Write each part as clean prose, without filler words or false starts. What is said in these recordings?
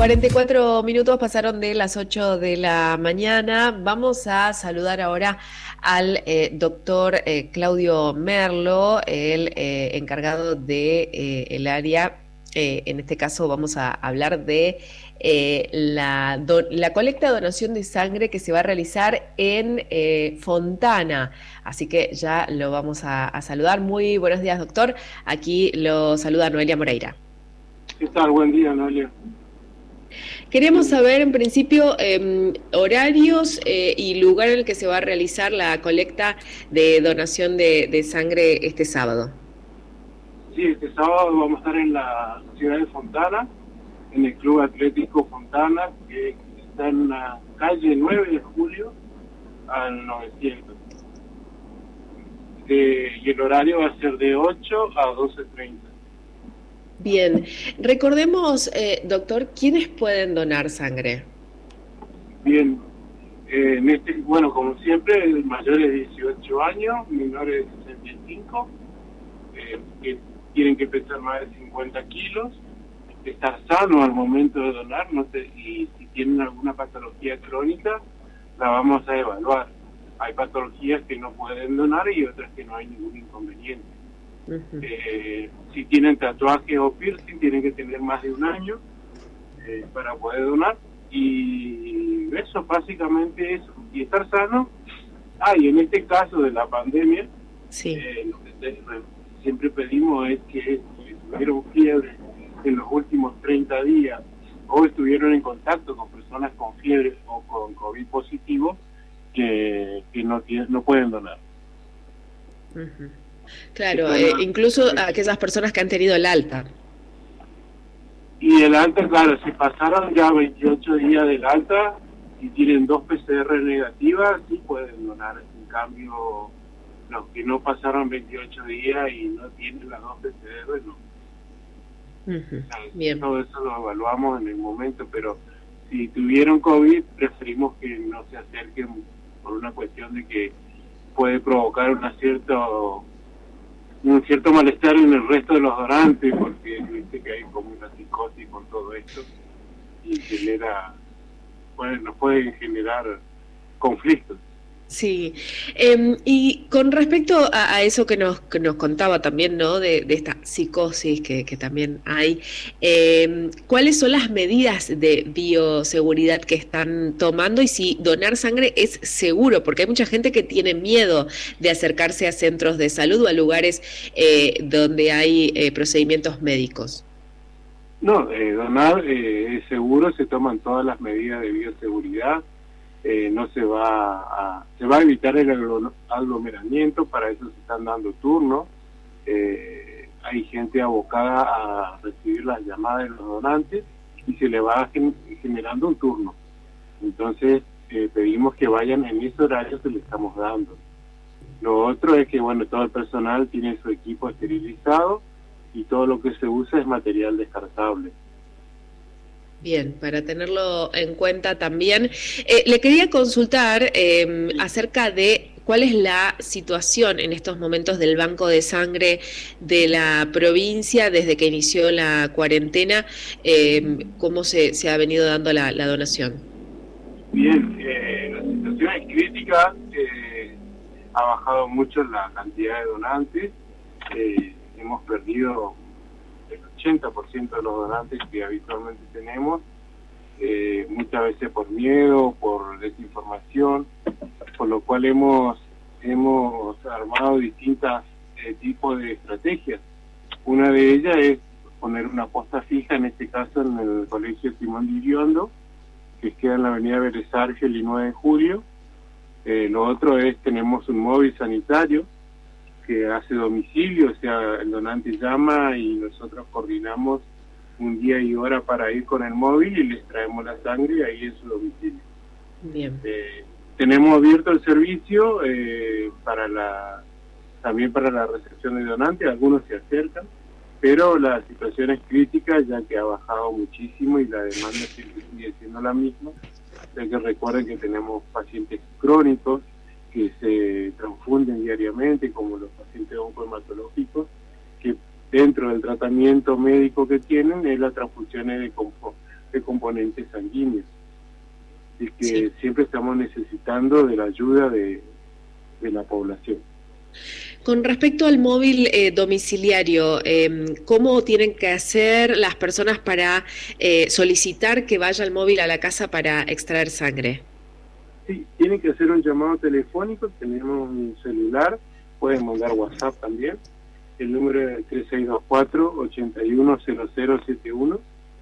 44 minutos pasaron de las 8 de la mañana. Vamos a saludar ahora al doctor Claudio Merlo, el encargado de el área. En este caso vamos a hablar de la colecta de donación de sangre que se va a realizar en Fontana. Así que ya lo vamos a saludar. Muy buenos días, doctor. Aquí lo saluda Noelia Moreira. ¿Qué tal? Buen día, Noelia. Queríamos saber, en principio, horarios y lugar en el que se va a realizar la colecta de donación de sangre este sábado. Sí, este sábado vamos a estar en la ciudad de Fontana, en el Club Atlético Fontana, que está en la calle 9 de julio al 900. Y el horario va a ser de 8 a 12:30. Bien, recordemos, doctor, ¿quiénes pueden donar sangre? Bien, bueno, como siempre, mayores de 18 años, menores de 65, que tienen que pesar más de 50 kilos, estar sano al momento de donar, y si tienen alguna patología crónica, la vamos a evaluar. Hay patologías que no pueden donar y otras que no hay ningún inconveniente. Si tienen tatuajes o piercing, tienen que tener más de un año para poder donar, y eso básicamente es, y estar sano. Y en este caso de la pandemia, sí. Lo que siempre pedimos es que si tuvieron fiebre en los últimos 30 días o estuvieron en contacto con personas con fiebre o con COVID positivo, que no pueden donar. Claro, incluso a aquellas personas que han tenido el alta. Y el alta, claro, si pasaron ya 28 días del alta y tienen 2 PCR negativas, sí pueden donar. En cambio, los que no pasaron 28 días y no tienen las 2 PCR, no. Bien. Todo eso lo evaluamos en el momento, pero si tuvieron COVID, preferimos que no se acerquen por una cuestión de que puede provocar un cierto malestar en el resto de los donantes, porque viste que hay como una psicosis con todo esto y nos pueden generar conflictos. Sí, y con respecto a eso que nos contaba también, ¿no? De esta psicosis que también hay, ¿cuáles son las medidas de bioseguridad que están tomando y si donar sangre es seguro? Porque hay mucha gente que tiene miedo de acercarse a centros de salud o a lugares donde hay procedimientos médicos. No, donar es seguro, se toman todas las medidas de bioseguridad. No se va a evitar el aglomeramiento, para eso se están dando turnos. Hay gente abocada a recibir las llamadas de los donantes y se le va generando un turno. Entonces pedimos que vayan en ese horario que le estamos dando. Lo otro es que, bueno, todo el personal tiene su equipo esterilizado y todo lo que se usa es material descartable. Bien, para tenerlo en cuenta también. Le quería consultar acerca de cuál es la situación en estos momentos del banco de sangre de la provincia desde que inició la cuarentena, cómo se ha venido dando la donación. Bien, la situación es crítica, ha bajado mucho la cantidad de donantes, hemos perdido el 80% de los donantes que habitualmente tenemos, muchas veces por miedo, por desinformación, por lo cual hemos armado distintos tipos de estrategias. Una de ellas es poner una posta fija, en este caso en el Colegio Simón de Iriondo, que queda en la avenida Vélez Arfiel y 9 de julio. Lo otro es, tenemos un móvil sanitario que hace domicilio, o sea, el donante llama y nosotros coordinamos un día y hora para ir con el móvil y les traemos la sangre ahí en su domicilio. Bien. Tenemos abierto el servicio también para la recepción de donantes, algunos se acercan, pero la situación es crítica ya que ha bajado muchísimo y la demanda sigue siendo la misma, ya que recuerden que tenemos pacientes crónicos que se transfunden diariamente, como los pacientes oncohematológicos, que dentro del tratamiento médico que tienen es la transfusión de de componentes sanguíneos. Así que Sí. siempre estamos necesitando de la ayuda de la población. Con respecto al móvil domiciliario, ¿cómo tienen que hacer las personas para solicitar que vaya el móvil a la casa para extraer sangre? Sí, tienen que hacer un llamado telefónico, tenemos un celular, pueden mandar WhatsApp también. El número es 3624-810071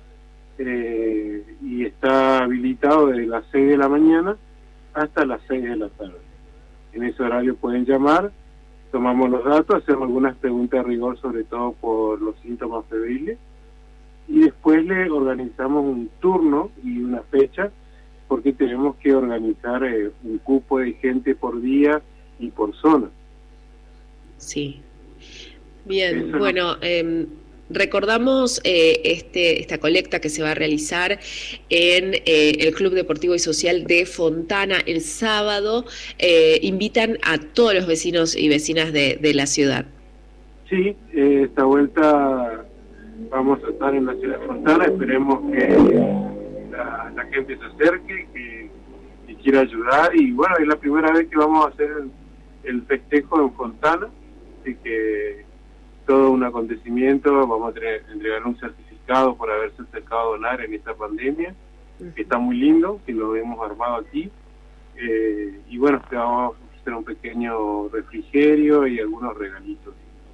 y está habilitado desde las 6 de la mañana hasta las 6 de la tarde. En ese horario pueden llamar, tomamos los datos, hacemos algunas preguntas de rigor, sobre todo por los síntomas febriles, y después le organizamos un turno y una fecha, porque tenemos que organizar un cupo de gente por día y por zona. Sí. Bien, Eso bueno, recordamos esta colecta que se va a realizar en el Club Deportivo y Social de Fontana el sábado. Invitan a todos los vecinos y vecinas de la ciudad. Sí, esta vuelta vamos a estar en la ciudad de Fontana, esperemos que la gente se acerque, que quiera ayudar, y bueno, es la primera vez que vamos a hacer el festejo en Fontana, así que todo un acontecimiento. Vamos a entregar un certificado por haberse acercado a donar en esta pandemia, que está muy lindo, que lo hemos armado aquí, y bueno, vamos a hacer un pequeño refrigerio y algunos regalitos.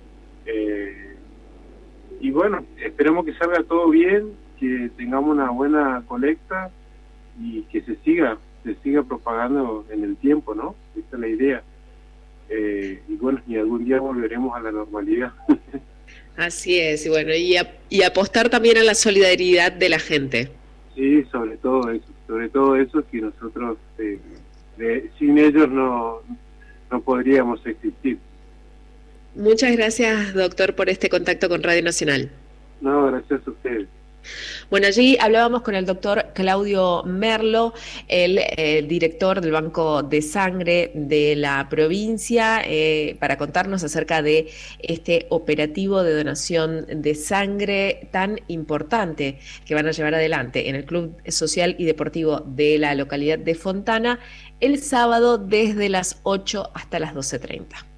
Y bueno, esperemos que salga todo bien, que tengamos una buena colecta y que se siga propagando en el tiempo, ¿no? Esta es la idea. Y bueno, y algún día volveremos a la normalidad. Así es, y bueno, y apostar también a la solidaridad de la gente. Sí, sobre todo eso que nosotros sin ellos no podríamos existir. Muchas gracias, doctor, por este contacto con Radio Nacional. No, gracias a ustedes. Bueno, allí hablábamos con el doctor Claudio Merlo, el director del Banco de Sangre de la provincia, para contarnos acerca de este operativo de donación de sangre tan importante que van a llevar adelante en el Club Social y Deportivo de la localidad de Fontana el sábado desde las 8 hasta las 12:30.